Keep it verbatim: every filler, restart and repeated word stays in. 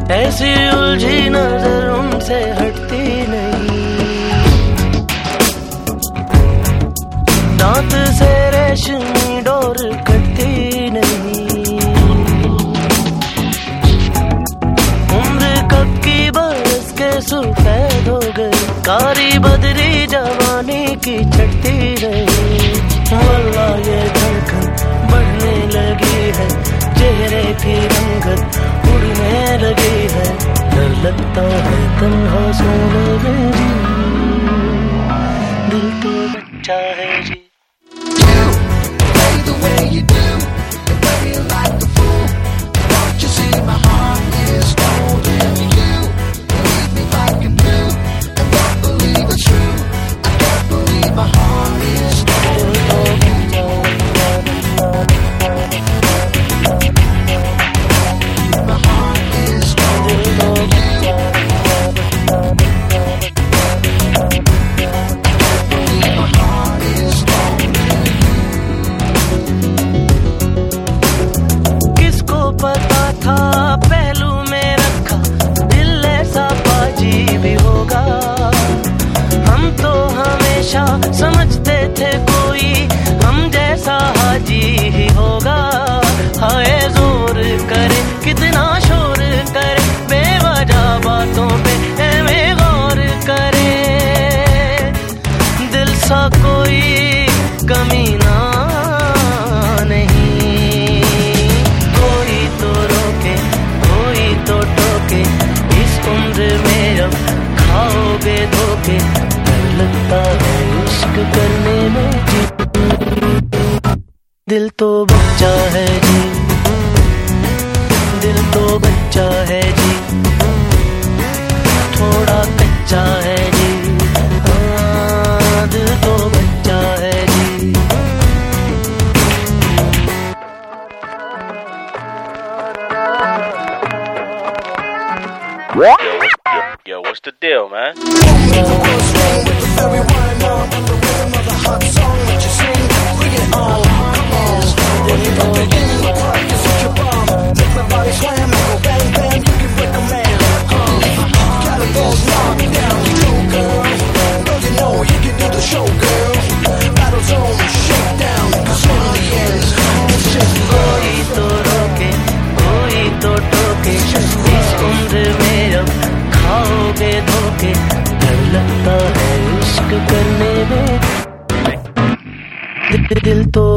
ऐसी उलझी नजर उनसे हटती नहीं, दांत से रेशमी डोर कटती नहीं। उम्र कब की बरस के सफेद हो गई, कारी बदरी जवानी की छटती नहीं। वल्लाह ये धड़कन बढ़ने लगी है, चेहरे की रंगत उड़ने लगी है। डर लगता है तन्हा सोने में जी, दिल तो बच्चा है जी। समझते थे कोई हम जैसा हाजी ही होगा। हाय जोर करे कितना शोर करे, बेवजह बातों पे हमें गौर करे। दिल सा कोई कमीना नहीं, कोई तो रोके कोई तो टोके। इस उम्र में अब खाओगे धोखे, लगता है इश्क करने में जी। दिल तो बच्चा है जी, दिल तो बच्चा है जी, थोड़ा कच्चा है जी। हाँ, दिल तो बच्चा है जी। Yo, what's, yo, what's the deal, man? करने में दिल तो